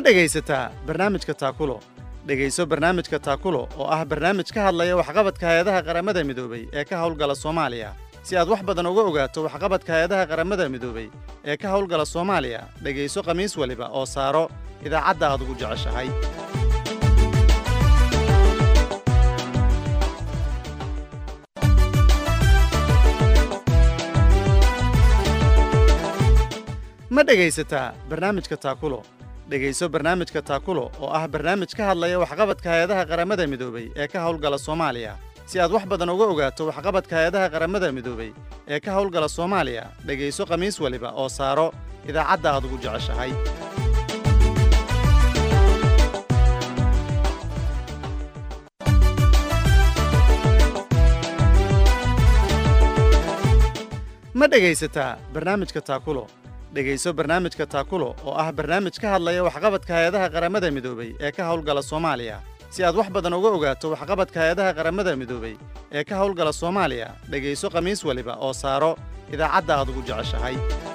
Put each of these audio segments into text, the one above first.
ma dhegaysataa barnaamijka taakulo dhegayso barnaamijka taakulo oo ah barnaamij ka hadlaya waxqabadka hay'adaha qaramada midoobay ee ka hawlgala Soomaaliya si aad wax badan uga ogaato waxqabadka hay'adaha qaramada midoobay ee ka hawlgala Soomaaliya dhegayso khamiis waliba oo saaro idaacadda aad ugu jeceshahay ma dhegaysataa barnaamijka taakulo dhegayso barnaamijka taakulo oo ah barnaamij ka hadlaya waxqabadka hay'adaha qaramada midoobay ee ka hawlgala Soomaaliya si aad wax badan uga ogaato waxqabadka hay'adaha qaramada midoobay ee ka hawlgala Soomaaliya dhegayso khamiis waliba oo saaro idaacadda aad ugu jeceshahay ma dhegaysataa barnaamijka taakulo dhegayso barnaamijka taakulo oo ah barnaamij ka hadlaya waxqabadka hay'adaha qaramada midoobay ee ka hawlgala Soomaaliya si aad wax badan uga ogaato waxqabadka hay'adaha qaramada midoobay ee ka hawlgala Soomaaliya dhegayso khamiis waliba oo saaro idaacadda aad ugu jeceshahay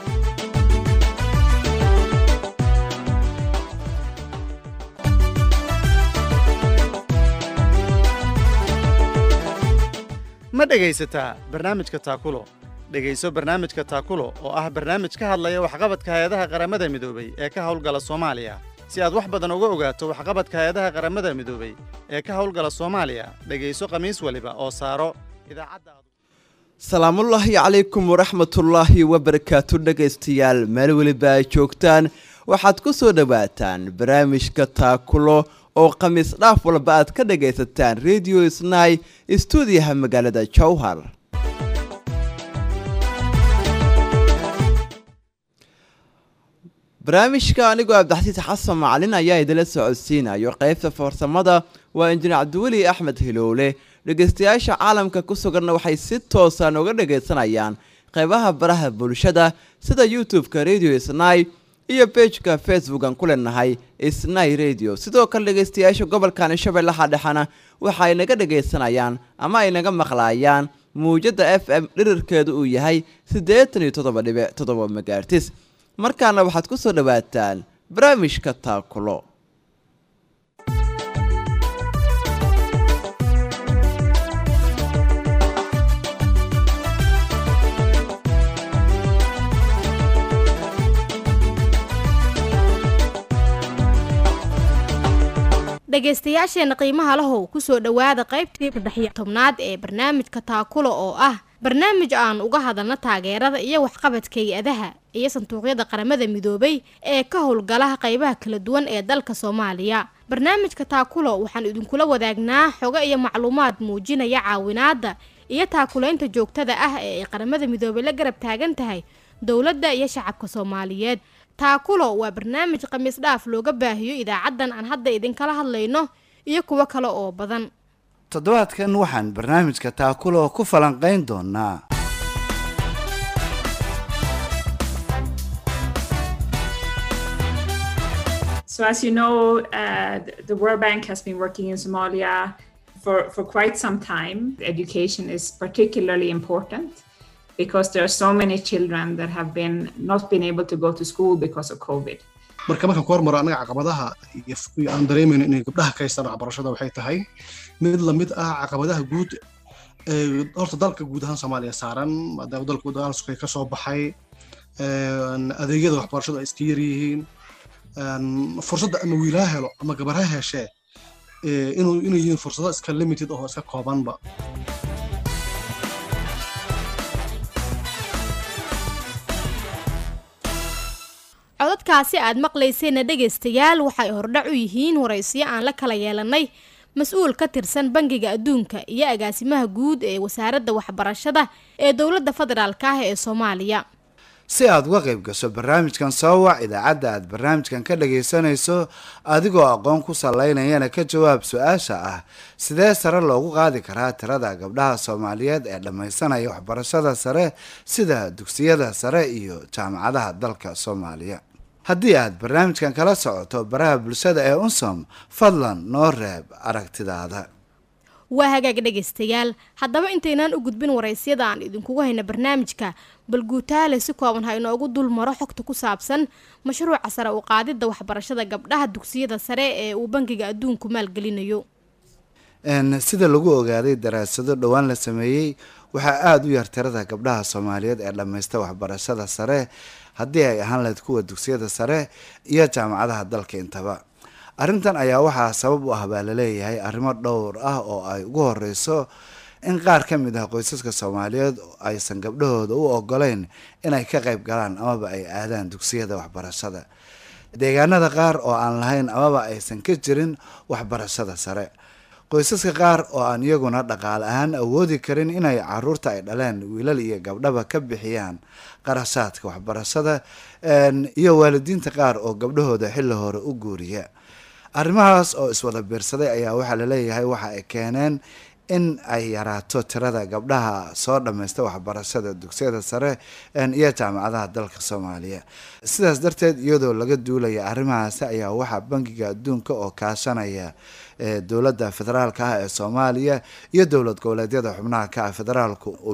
ma dhegaysataa barnaamijka taakulo dhegayso barnaamijka taakulo oo ah barnaamij ka hadlaya waxqabadka hay'adaha qaramada midoobay ee ka hawlgala Soomaaliya si aad wax badan uga ogaato waxqabadka hay'adaha qaramada midoobay ee ka hawlgala Soomaaliya dhegayso khamiis waliba oo saaro idaacadda salaamullaahi calaykum waraxmatullaahi wabarakaatu dhegaystayaal meel waliba ay joogtaan waxaad ku soo dhawaataan barnaamijka taakulo oo khamiis dhaaf walba aad ka dhagaysataan Radio Isnay stuudiyaha magaalada Jowhar barnaamijka anigu Abdixasiis Xasan Macalin ayaa idin la socodsiinayo qaybta farsamada waa injineer Cabdiwali Axmed Hiloole dhageystayaasha caalamka ku sugan waxay si toos ah uga dhageysanayaan qaybaha baraha bulshada sida YouTube-ka Radio Isnay iyo page-ka Facebook-an ku leenahay Isnay Radio sidoo kale dhageystayaasha gobolka Shabeellaha Dhexe waxay naga dhageysanayaan ama ay naga maqlayaan muujada FM dhirirkeedu uu yahay 87.7 MHz markaana waxaad ku soo dhawaataan barnaamijka taakulo dhageystayaasheena qiimaha lahow ku soo dhawaada qaybtii 13aad ee barnaamijka taakulo oo ah barnaamij aan uga hadalna taageerada iyo waxqabadka hay'adaha iyo sanduuqyada qaramada midoobay ee ka howlgala qaybaha kala duwan ee dalka Soomaaliya barnaamijka taakulo waxaan idinkula wadaagnaa xogo iyo macluumaad muujinaya caawinaada iyo taakuleynta joogtada ah ee qaramada midoobay la garab taagan tahay dawladda iyo shacabka Soomaaliyeed taakulo waa barnaamij khamiis dhaaf looga baahiyo idaacadan aan hadda idin kala hadlayno iyo kuwa kale oo badan toddobaadkan waxaan barnaamijka taakulo ku falanqayn doonaa So as you know, the World Bank has been working in Somalia for quite some time. Education is particularly important because there are so many children that have not been able to go to school because of COVID. marka ku hormaro anaga caqabadaha iyo aan dareemayno in gabdhaha ka haystaan waxbarashada waxay tahay mid la mid ah caqabadaha guud ee horta dalka guud ahaan Soomaaliya saaran maadaama dalku dagaalka ka soo baxay adeegyada waxbarashada ay iska yar yihiin fursadda ama wiilaa helo ama gabadha heshe inuu yihiin fursado iska limited oo iska koobanba codadkaasi aad maqlayseen dhageystayaal waxay hordhac u yihiin waraysiyo aan la kala yeelanay mas'uul ka tirsan bangiga adduunka iyo agaasimaha guud ee wasaaradda waxbarashada ee dawladda federaalka ah ee Soomaaliya si aad uga qayb gasho barnaamijkan soo wac idaacadda aad barnaamijkan ka dhageysanayso adigoo aqoon ku salaynayana ka jawaab su'aasha ah sidee sare loogu qaadi karaa tirada gabdhaha Soomaaliyeed ee dhammaysanaya waxbarashada sare sida dugsiyada sare iyo jaamacadaha dalka Soomaaliya haddii aad barnaamijkan kala socoto baraha bulshada ee Unsom fadlan noo reeb aragtidaada waa hagaag dhegaystayaal haddaba intaynaan u gudbin waraysyada aan idinkugu hayna barnaamijka bal guutaale si kooban ha inoogu dul maro xogta ku saabsan mashruuca sare u qaadidda waxbarashada gabdhaha dugsiyada sare ee uu bangiga adduunku maalgelinayo. sida lagu ogaaday daraasado dhowaan la sameeyey waxaa aada u yar tirada gabdhaha Soomaaliyeed ee dhammaysta waxbarashada sare haddii ay ahaan lahayd kuwa dugsiyada sare iyo jaamacadaha dalka intaba. arrintan ayaa waxaa sabab u ah baa laleeyahay arrimo dhowr ah oo ay ugu horeyso in qaar ka mid ah qoysaska Soomaaliyeed aysan gabdhahooda u ogoleyn inay ka qayb galaan amaba ay aadaan dugsiyada waxbarashada deegaanada qaar oo aan lahayn amaba aysan ka jirin waxbarashada sare. qoysaska qaar oo aan iyaguna dhaqaale ahaan awoodi karin inay caruurta ay dhaleen wiilal iyo gabdhaba ka bixiyaan qarashaadka waxbarashada iyo waalidiinta qaar oo gabdhahooda xilli hore u guuriya. arrimahaas oo iswada biirsaday ayaa waxaa laleeyahay waxa ay keeneen in ay yaraato tirada gabdhaha soo dhammaysta waxbarashada dugsiyada sare iyo jaamacadaha dalka Soomaaliya. sidaas darteed iyadoo laga duulaya arrimahaasi ayaa waxaa bangiga adduunka oo kaashanaya dowladda federaalka ah ee Soomaaliya iyo dowlad goboleedyada xubnaha ka ah federaalku uu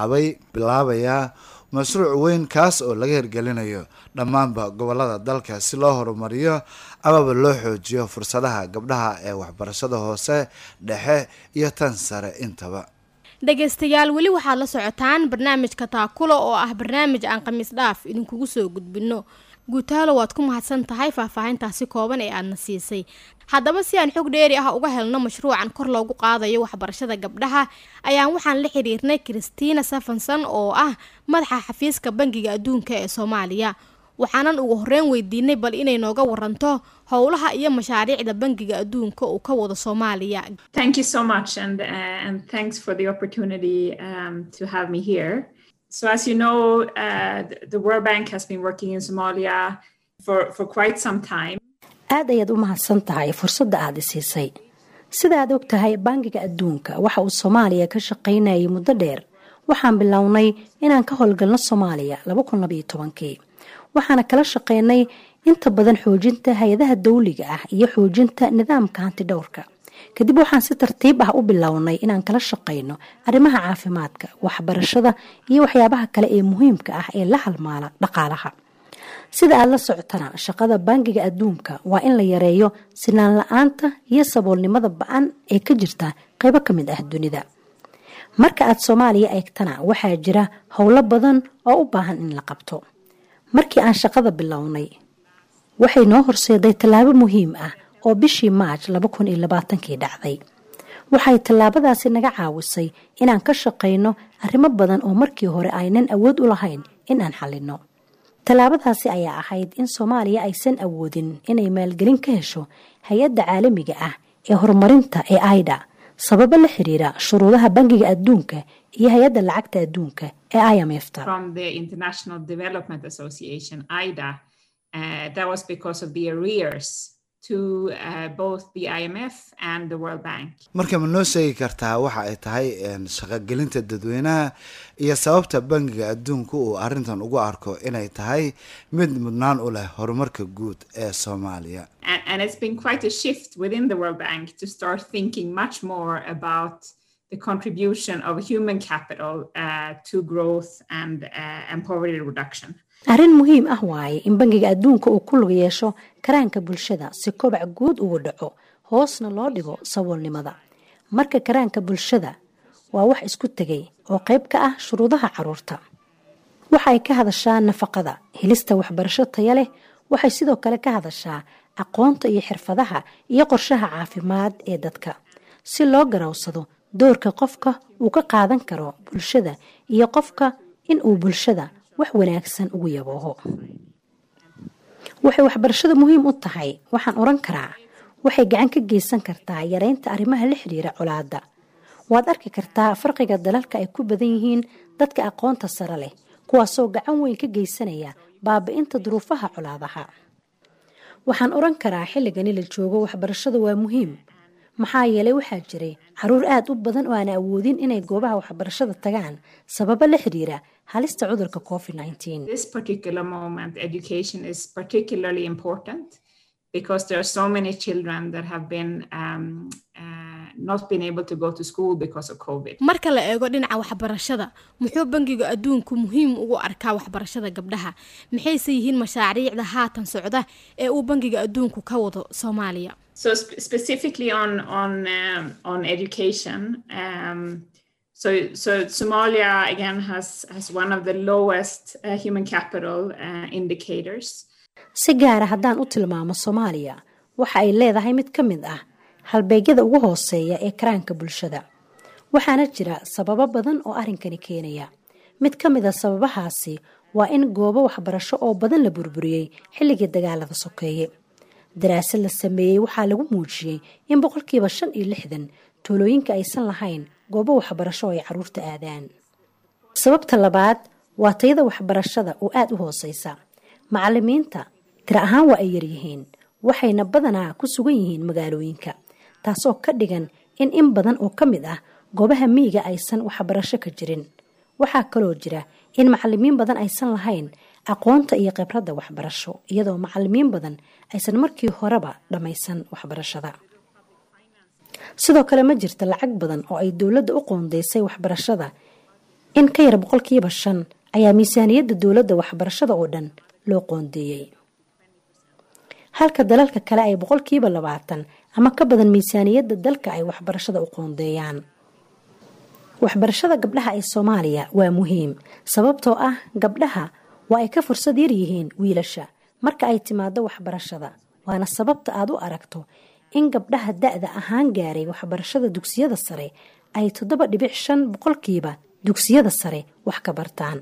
bilaabayaa mashruuc weyn kaas oo laga hirgelinayo dhammaanba gobolada dalka si loo horumariyo amaba loo xoojiyo fursadaha gabdhaha ee waxbarashada hoose dhexe iyo tan sare intaba. dhegaystayaal weli waxaad la socotaan barnaamijka taakulo oo ah barnaamij aan khamiis dhaaf idinkugu soo gudbino. guutaalo waad ku mahadsan tahay faahfaahintaasi kooban ee aadna siisay. haddaba si aan xog dheeri ah uga helno mashruucan kor loogu qaadayo waxbarashada gabdhaha ayaan waxaan la xiriirnay Christina Safanson oo ah madaxa xafiiska bangiga adduunka ee Soomaaliya. waxaanan ugu horreyn weydiinay bal inay nooga waranto howlaha iyo mashaariicda bangiga adduunka uu ka wado Soomaaliya. Thank you so much and thanks for the opportunity to have me here. So as you know, the World Bank has been working in Somalia for quite some time. aad ayaad u mahadsan tahay fursadda aad siisay. sida aad og tahay bangiga adduunka waxa uu Soomaaliya ka shaqeynayay muddo dheer. waxaan bilownay inaan ka howlgalno Soomaaliya 2012. waxaana kala shaqeynay inta badan xoojinta hay'adaha dawliga ah iyo xoojinta nidaamka hantidhawrka. kadib waxaan si tartiib ah u bilownay inaan kala shaqeyno arrimaha caafimaadka, waxbarashada iyo waxyaabaha kale ee muhiimka ah ee la halmaala dhaqaalaha. sida aad la socotana shaqada bangiga adduunka waa in la yareeyo sinaan la'aanta iyo saboolnimada ba'an ee ka jirta qaybo ka mid ah dunida. marka aad Soomaaliya eegtana waxaa jira howlo badan oo u baahan in la qabto. markii aan shaqada bilownay waxay noo horseeday tallaabo muhiim ah oo bishii March 2020 dhacday. waxay tallaabadaasi naga caawisay inaan ka shaqeyno arrimo badan oo markii hore aynan awood u lahayn in aan xalino. tallaabadaasi ayaa ahayd in Soomaaliya aysan awoodin inay maalgelin ka hesho hay'adda caalamiga ah ee horumarinta ee AIDA sababo la xiriira shuruudaha bangiga adduunka iyo hay'adda lacagta adduunka ee IMF. From the International Development Association AIDA, that was because of the arrears to both the IMF and the World Bank. marka ma noo sheegi kartaa waxa ay tahay shaqagelinta dadweynaha iyo sababta bangiga adduunku uu arrintan ugu arko inay tahay mid mudnaan u leh horumarka guud ee Soomaaliya. And it's been quite a shift within the World Bank to start thinking much more about the contribution of human capital to growth and poverty reduction. arrin muhiim ah waaye in bangiga adduunka uu ku lug yeesho karaanka bulshada si kobac guud ugu dhaco hoosna loo dhigo saboolnimada. marka karaanka bulshada waa wax isku tegay oo qayb ka ah shuruudaha caruurta. waxay ka hadashaa nafaqada, helista waxbarasho tayo leh. waxay sidoo kale ka hadashaa aqoonta iyo xirfadaha iyo qorshaha caafimaad ee dadka si loo garawsado doorka qofka uu ka qaadan karo bulshada iyo qofka in uu bulshada wax wanaagsan ugu yabooho. waxay waxbarashada muhiim u tahay waxaan oran karaa waxay gacan ka geysan kartaa yareynta arrimaha la xiriira colaadda. waad arki kartaa farqiga dalalka ay ku badan yihiin dadka aqoonta sare leh kuwaasoo gacan weyn ka geysanaya baabi'inta duruufaha colaadaha. waxaan oran karaa xilligani la joogo waxbarashada waa muhiim maxaa yeelay waxaa jiray caruur aad u badan oo aan awoodin inay goobaha waxbarashada tagaan sababo la xiriira halista cudurka COVID-19. This particular moment, education is particularly important because there are so many children that have been not been able to go to school because of COVID. marka la eego dhinaca waxbarashada muxuu bangiga adduunku muhiim ugu arkaa waxbarashada gabdhaha maxayse yihiin mashaariicda haatan socda ee uu bangiga adduunku ka wado Soomaaliya So specifically on education, so Somalia again has one of the lowest human capital indicators. si gaar ah haddaan u tilmaamo Soomaaliya waxa ay leedahay mid ka mid ah halbeegyada ugu hooseeya ee karaanka bulshada waxaana jira sababo badan oo arrinkani keenaya mid ka mid ah sababahaasi waa in goobo waxbarasho oo badan la burburiyay xilligii dagaalada sokeeye daraasad la sameeyay waxaa lagu muujiyay in 65% tuulooyinka aysan lahayn goobo waxbarasho ay caruurta aadaan sababta labaad waa tayada waxbarashada oo aad u hooseysa macallimiinta tira ahaan waa ay yar yihiin waxayna badanaa ku sugan yihiin magaalooyinka taasoo ka dhigan in badan oo ka mid ah goobaha miyiga aysan waxbarasho ka jirin waxaa kaloo jira in macallimiin badan aysan lahayn aqoonta iyo khibradda waxbarasho iyadoo macallimiin badan aysan markii horeba dhammaysan waxbarashada sidoo kale ma jirto lacag badan oo ay dowladda u qoondeysay waxbarashada in ka yar 5% ayaa miisaaniyadda dowladda waxbarashada oo dhan loo qoondeeyay halka dalalka kale ay 20% ama ka badan miisaaniyadda dalka ay waxbarashada u qoondeeyaan waxbarashada gabdhaha ee Soomaaliya waa muhiim sababtoo ah gabdhaha waa ay ka fursad yar yihiin wiilasha marka ay timaado waxbarashada waana sababta aad u aragto in gabdhaha da'da ahaan gaaray waxbarashada dugsiyada sare ay 7.5% dugsiyada sare wax ka bartaan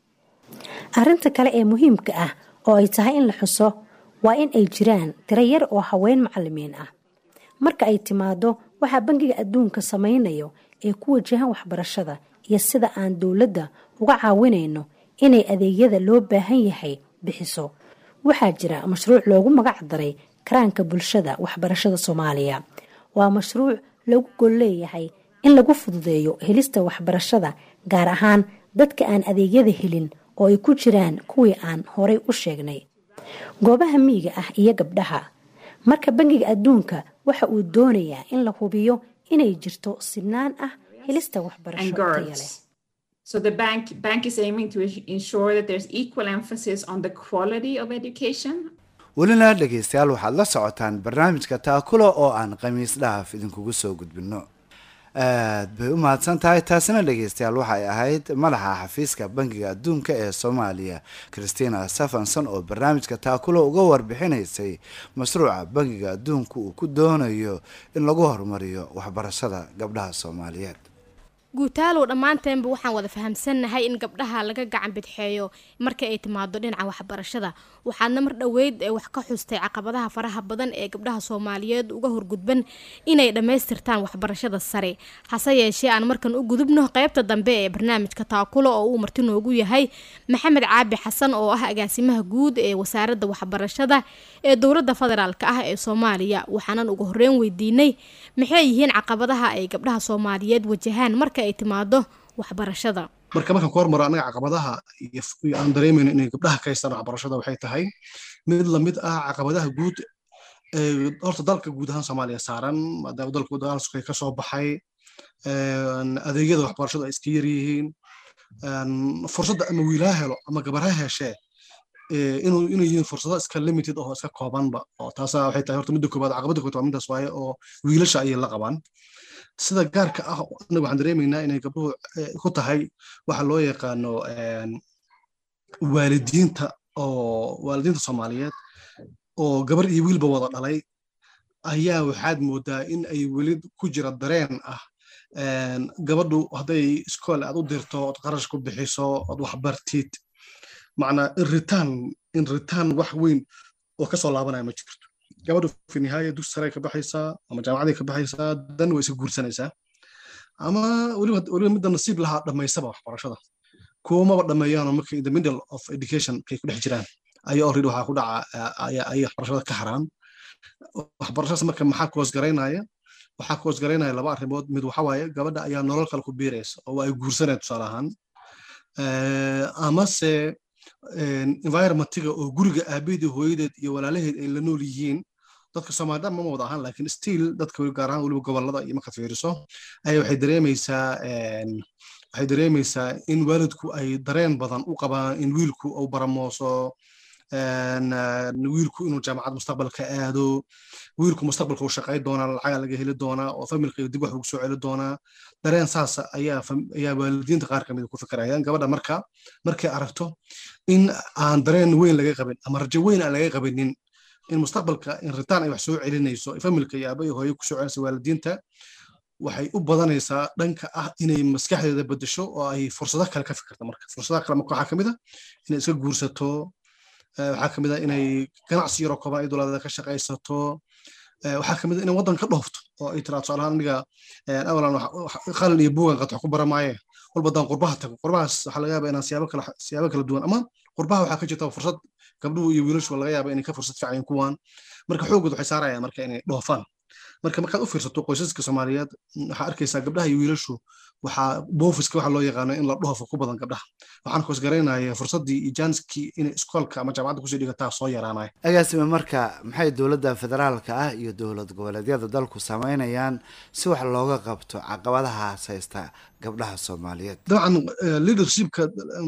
arrinta kale ee muhiimka ah oo ay tahay in la xuso waa in ay jiraan tiro yar oo haween macallimiin ah marka ay timaado waxa bangiga adduunka samaynayo ee ku wajahan waxbarashada iyo sida aan dowladda uga caawinayno inay adeegyada loo baahan yahay bixiso waxaa jira mashruuc loogu magac daray karaanka bulshada waxbarashada Soomaaliya waa mashruuc lagu gol leeyahay in lagu fududeeyo helista waxbarashada gaar ahaan dadka aan adeegyada helin oo ay ku jiraan kuwii aan horay u sheegnay goobaha miyiga ah iyo gabdhaha marka bangiga adduunka waxa uu doonayaa in la hubiyo inay jirto sinaan ah helista waxbarasho tayo leh So the bank is aiming to ensure that there's equal emphasis on the quality of education. welina dhegaystayaal waxaad la socotaan barnaamijka taakulo oo aan khamiis dhaaf idinkugu soo gudbino aad bay u mahadsan tahay taasina dhegaystayaal waxay ahayd madaxa xafiiska bangiga adduunka ee Soomaaliya Christina Safanson oo barnaamijka taakulo uga warbixinaysay mashruuca bangiga adduunku uu ku doonayo in lagu horumariyo waxbarashada gabdhaha Soomaaliyeed guutaalow dhammaanteenba waxaan wada fahamsannahay in gabdhaha laga gacan bidxeeyo marka ay timaado dhinaca waxbarashada waxaadna mar dhoweyd ee wax ka xustay caqabadaha faraha badan ee gabdhaha Soomaaliyeed uga horgudban inay dhammaystirtaan waxbarashada sare hase yeeshee aan markan u gudubno qaybta dambe ee barnaamijka taakulo oo uu marti noogu yahay Maxamed Caabi Xasan oo ah agaasimaha guud ee wasaaradda waxbarashada ee dowladda federaalka ah ee Soomaaliya waxaanan ugu horreyn weydiinay maxay yihiin caqabadaha ay gabdhaha Soomaaliyeed wajahaan marka ay timaado waxbarashada markaan ku hormaro anaga caqabadaha iyo aan dareemayno in gabdhaha ka haystaan waxbarashada waxay tahay mid la mid ah caqabadaha guud ee horta dalka guud ahaan Soomaaliya saaran maadaama dalku dagaalku ka soo baxay adeegyada waxbarashada ay iska yar yihiin fursadda ama wiilaha helo ama gabadhaha heshe inuu yihiin fursado iska limited oo iska koobanba oo taas waxay tahay horta midda koobaad caqabada koobaad midaas waaye oo wiilasha ay la qabaan sida gaarka ah anagu waxaan dareemaynaa inay gabdhuhu ku tahay waxa loo yaqaano waalidiinta Soomaaliyeed oo gabar iyo wiilba wada dhalay ayaa waxaad moodaa in ay weli ku jira dareen ah gabadhu hadday iskool aad u dirto ood qarash ku bixiso ood wax bartid macnaa in return wax weyn oo ka soo laabanaya ma jirto gabadhu fi nihaaya dugsi sare ka baxaysaa ama jaamacaday ka baxaysaa dan way iska guursanaysaa ama weliba midda nasiib lahaa dhammaysaba waxbarashada kuwamaba dhammeeyaanoo marka in the middle of education kay ku dhex jiraan ayaa already waxaa ku dhaca ay waxbarashada ka haraan waxbarashadaas marka maxaa ku hoosgaraynaya laba arrimood mid waxa waaye gabadha ayaa nolol kale ku biiraysa oo ay guursanaya tusaale ahaan amase environmentiga oo guriga aabaheed hooyadeed iyo walaalaheed ay la nool yihiin dadka Soomaaliyeed ma wada ahaan laakiin still dadka wali gaar ahaan waliba gobolada iyo marka fiiriso ay waxay dareemaysaa in waalidku ay dareen badan u qabaan in wiilku uu baramooso wiilku inuu jaamacad mustaqbalka aado wiilku mustaqbalka uu shaqay doona lacag laga heli doona oo familka dib wax ugu soo celi doona dareen saas ayaa waalidiinta qaar kamid ku fikirayaan gabadha markay aragto in aan dareen weyn laga qabin ama rajo weyn aan laga qabinin in mustaqbalka in ritaan ay wax soo celinayso familka iyo aabay hooyo ku soo celinayso waalidiinta waxay u badanaysaa dhanka ah inay maskaxdeeda bedesho oo ay fursado kale ka fikirto marka fursadaha kale waxaa kamid ah inay iska guursato waxaa kamid ah inay ganacsi yaro kooban ay dowladda ka shaqaysato waxaa kamid ah inay waddan ka dhoofto oo ay tiraahdo tusaalahaan aniga awalan qalin iyo buugan qad wax ku baramaaye walba qurbaha tago qurbahaas waxaa laga yaabaa inaan siyaabo kala duwan ama qurbaha waxaa ka jirta fursad gabdhuhu iyo wiilashu laga yaabaa inay ka fursad fiican kuwaan marka xoogooda waxay saarayaan marka inay dhoofaan markaad u fiirsato qoysaska Soomaaliyeed waxa arkaysaa gabdhaha iyo wiilashu waxa boofiska waxa loo yaqaan in la dhoofo ku badan gabdhaha waxaan ku isgareynayaa fursadii iyo janski in iskoolka ama jaamacadda ku soo dhigataa soo yaraanay agaasima marka maxay dowladda federaalka ah iyo dowlad goboleedyada dalku sameynayaan si wax looga qabto caqabadaha haysta gabdhaha Soomaaliyeed dabcan leadershipka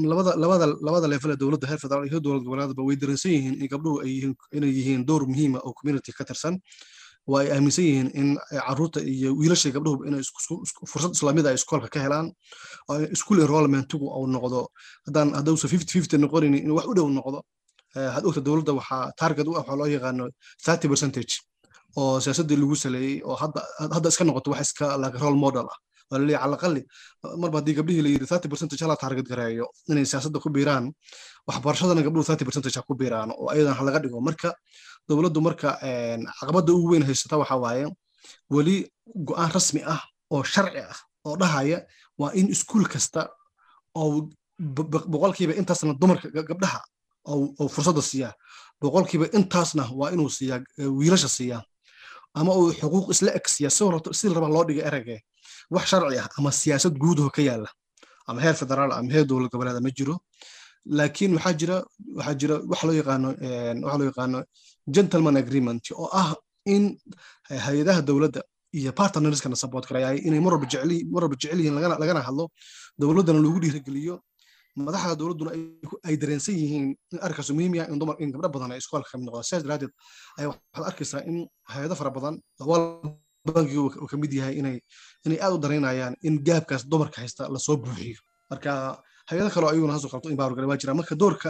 labada level ee dowladda heer federaal iyo dowlad goboleedba way dareensan yihiin in gabdhuhu ay yihiin door muhiim ah oo community ka tirsan way aaminsan yihiin in carruurta iyo wiilasha gabdhuhu inay fursad islaamida ay iskoolka ka helaan oo school enrollment-ku uu noqdo hadduu 50-50 noqonin in wax u dhow noqdo had ogta dowladda waxaa target u ah waxa loo yaqaano 30% oo siyaasadda lagu saleeyay oo hadda iska noqoto wax iska like role model ah oo la leeyahay aqalli marba haddii gabdhihii la yiri 30% la target gareeyo inay siyaasadda ku biiraan waxbarashadana gabdhuhu 30% ku biiraan oo ayadan laga dhigo marka dowladdu marka caqabada ugu weyn haysata waxa waaye wali go'aan rasmi ah oo sharci ah oo dhahaya waa in iskuul kasta oo boqolkiiba intaasna dumarka gabdhaha oo fursada siiya boqolkiiba intaasna waa inuu siiya wiilasha siiya ama uu xuquuq isla egsiya si raba loo dhigo erayga wax sharci ah ama siyaasad guud oo ka yaala ama heer federaal ama heer dowlad goboleed ma jiro laakiin waxaa jira wax loo yaqaano gentleman agreement oo ah in hay'adaha dowladda iyo partnerskana support karayay inay mar walba jecel yihiin lagana hadlo dowladdana lagu dhiirigeliyo madaxda dowladduna ay dareensan yihiin in arkaas muhiim ah in gabdho badan ay iskoolka ka mid noqdaan sidaas daraadeed ay waxaad arkaysaa in hay'ado fara badan bankiga uu ka mid yahay inay aad u dareynayaan in gaabkaas dumarka haysta lasoo buuxiyo marka hay'ado kale oo ayuuna hasoo qabto in baawar galabaa jira marka doorka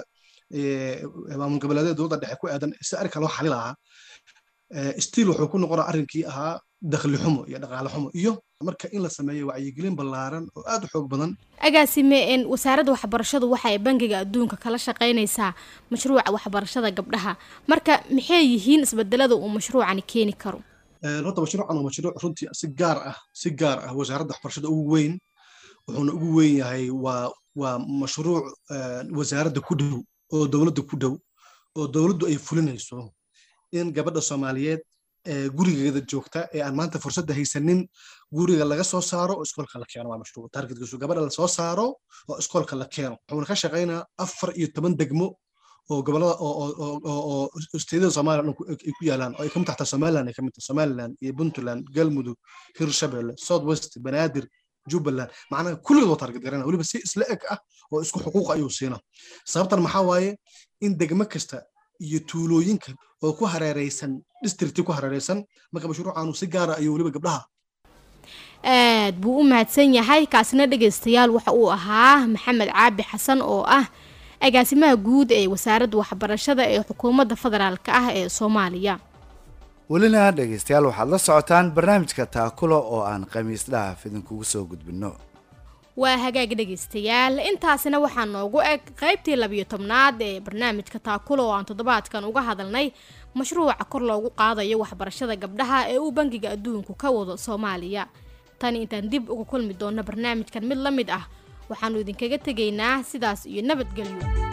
maamul goboleedyada dowladda dhexe ku aadan si arrinka loo xalin lahaa still wuxuu ku noqonaa arrinkii ahaa dakhli xumo iyo dhaqaale xumo iyo marka in la sameeyo wacyigelin ballaaran oo aad u xoog badan agaasime wasaaradda waxbarashadu waxa ay bangiga adduunka kala shaqaynaysaa mashruuca waxbarashada gabdhaha marka maxay yihiin isbedelada uu mashruucani keeni karo horta mashruucan waa mashruuc runtii si gaar ah wasaaradda waxbarashada ugu weyn wuxuuna ugu weyn yahay waa mashruuc wasaaradda ku dhow oo dowladda ku dhow oo dowladdu ay fulinayso in gabadha Soomaaliyeed gurigeeda joogta ee aan maanta fursadda haysanin guriga laga soo saaro oo iskoolka la keeno waa mashruuc targetkiisu gabadha la soo saaro oo iskoolka la keeno wuxuuna ka shaqaynaa 14 degmo oo gobolada oo isteedada Soomaaliya ay ku yaalaan oo ay ka mid tahay Somaliland ay ka mid tahay Somaliland iyo Puntland Galmudug Hirshabelle South West Banaadir Jubbaland macnaha kulligood target garana waliba si isla eg ah oo isku xuquuq ayuu siina sababtan maxaa waaye in degmo kasta iyo tuulooyinka oo ku hareereysan district ku hareereysan marka mashruucaanu si gaar ah ayuu waliba gabdhaha aad buu u mahadsan yahay kaasina dhageystayaal waxa uu ahaa Maxamed Caabi Xasan oo ah agaasimaha guud ee wasaaradda waxbarashada ee xukuumadda federaalka ah ee Soomaaliya welina dhageystayaal waxaad la socotaan barnaamijka taakulo oo aan khamiis dhaaf idinkugu soo gudbino waa hagaag dhageystayaal intaasina waxaa noogu eg qaybtii 12aad ee barnaamijka taakulo oo aan toddobaadkan uga hadalnay mashruuca kor loogu qaadayo waxbarashada gabdhaha ee uu bangiga adduunku ka wado Soomaaliya tan intaan dib ugu kulmi doona barnaamijkan mid la mid ah waxaanu idinkaga tegaynaa sidaas iyo nabadgelyo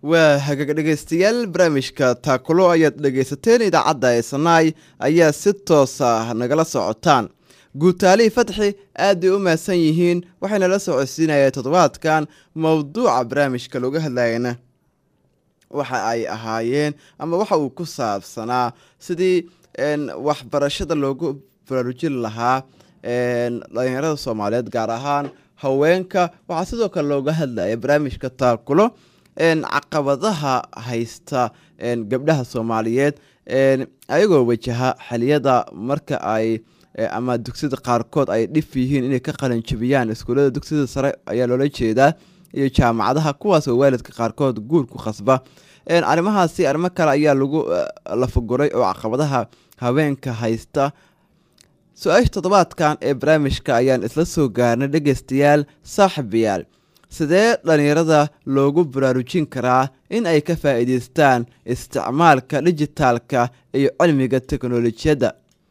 waa hagaag dhegaystayaal barnaamijka taakulo ayaad dhegaysateen idaacadda eesanaay ayaa si toosa nagala socotaan guutaalihii fatxi aad bay u mahadsan yihiin waxayna la socodsiinayeen toddobaadkan mowduuca barnaamijka looga hadlayana waxa ay ahaayeen ama waxa uu ku saabsanaa sidii waxbarashada loogu baraarujin lahaa dhalinyarada soomaaliyeed gaar ahaan haweenka waxaa sidoo kale looga hadlaya barnaamijka taakulo caqabadaha haysta gabdhaha soomaaliyeed ayagoo wajaha xiliyada marka ay ama dugsiyada qaarkood ay dhif yihiin inay ka qalinjabiyaan iskuullada dugsiyada sare ayaa loola jeedaa iyo jaamacadaha kuwaas oo waalidka qaarkood guur ku khasba arrimahaasi arrimo kale ayaa lagu lafaguray oo caqabadaha haweenka haysta su-aasha toddobaadkan ee barnaamijka ayaan isla soo gaarnay dhegaystayaal saaxiibayaal sidee dhalinyarada loogu baraarujin karaa in ay ka faa'iidaystaan isticmaalka dijitaalka iyo cilmiga teknolojiyadda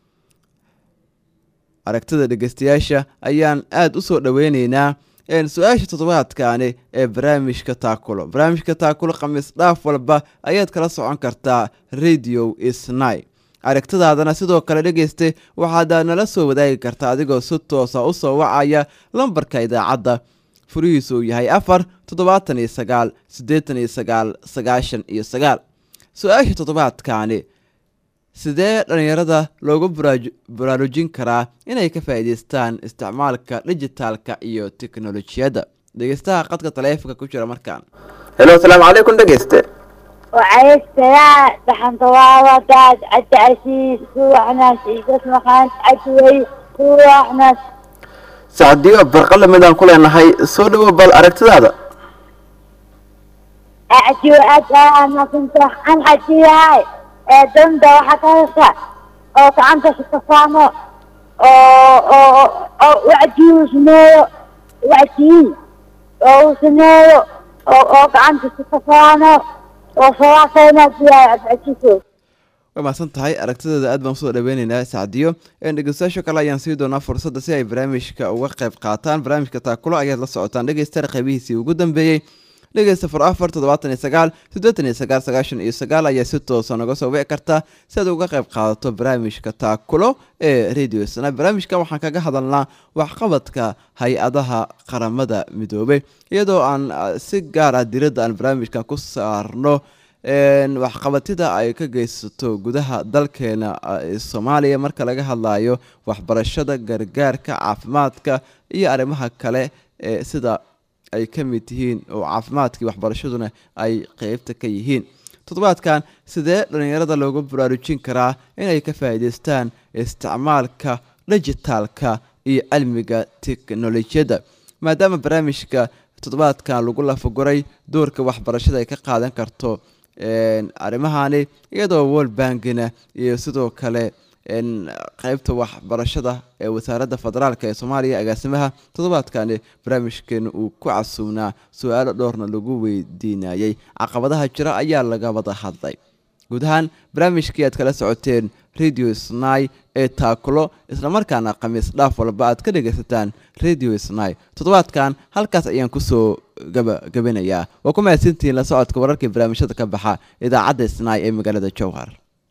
aragtida dhegaystayaasha ayaan aada u soo dhoweyneynaa su-aasha toddobaadkani ee barnaamijka taakulo khamiis dhaaf walba ayaad kala socon kartaa radio isnay aragtidaadana sidoo kale dhegaysta waxaad nala soo wadaagi kartaa adigoo si toosa u soo wacaya lambarka idaacadda furihiisu uu yahay 479 su-aasha toddobaadkani sidee dhalinyarada loogu baraarujin karaa inay ka faa'iidaystaan isticmaalka dijitaalka iyo teknolojiyadda dhegeystaha qadka taleefanka ku jira markaan helo asalaamu calaykum dhegeyste وعليك سلام دحن طوابات عد عسيس سوحنا سيدس مخان عدوي سوحنا sacdiyo barqale midaan ku leenahay soo dhawo bal aragtidaada أعجو أنا كنت عن حجي هاي دمدة وحكايسة أو كعنت ستفانو أو وعجيو سنيو وعجي أو سنيو أو كعنت ستفانو way mahadsan tahay aragtideeda aad baan usoo dhaweyneynaa sacdiyo dhegeystayaasha kale ayaan sii doonaa fursadda si ay barnaamijka uga qayb qaataan barnaamijka taakulo ayaad la socotaan dhegeystayaal qaybihiisii ugu dambeeyey dhegeysta 479 ayaa si toosa naga soo wici kartaa si aad uga qayb qaadato barnaamijka taakulo ee radio sana barnaamijkan waxaan kaga hadalnaa waxqabadka hay-adaha qaramada midoobay iyadoo aan si gaar ah diradda aan barnaamijkan ku saarno waxqabatida ay ka geysato gudaha dalkeena Soomaaliya marka laga hadlayo waxbarashada gargaarka caafimaadka iyo arrimaha kale sida ay ka mid yihiin oo caafimaadkii waxbarashaduna ay qaybta ka yihiin toddobaadkan sidee dhalinyarada loogu baraarujin karaa inay ka faa'iidaystaan isticmaalka dijitaalka iyo cilmiga teknolojiyadda maadaama barnaamijka toddobaadkan lagu lafaguray doorka waxbarashada ay ka qaadan karto arrimahani iyadoo World Bankina iyo sidoo kale qaybta waxbarashada ee wasaaradda federaalka ee Soomaaliya agaasimaha toddobaadkani barnaamijkeena uu ku casuunaa su'aalo dhowrna lagu weydiinayay caqabadaha jira ayaa laga wada hadlay guud ahaan barnaamijkii aad kala socoteen radio snai ee taakulo isla markaana khamiis dhaaf walba aad ka dhegaysataan radio snai toddobaadkan halkaas ayaan kusoo gabanayaa waa ku mahadsantihiin la socodka wararkii barnaamijyada ka baxa idaacadda snai ee magaalada Jowhar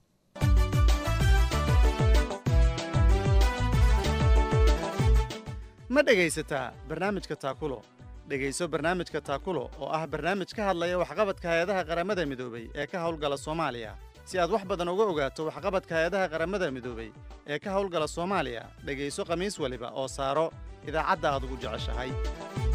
ma dhegaysataa barnaamijka taakulo dhegayso barnaamijka taakulo oo ah barnaamij ka hadlaya waxqabadka hay-adaha qaramada midoobay ee ka howlgala Soomaaliya si aad wax badan uga ogaato waxqabadka hay-adaha qaramada midoobay ee ka howlgala Soomaaliya dhegayso khamiis waliba oo saaro idaacadda aad ugu jeceshahay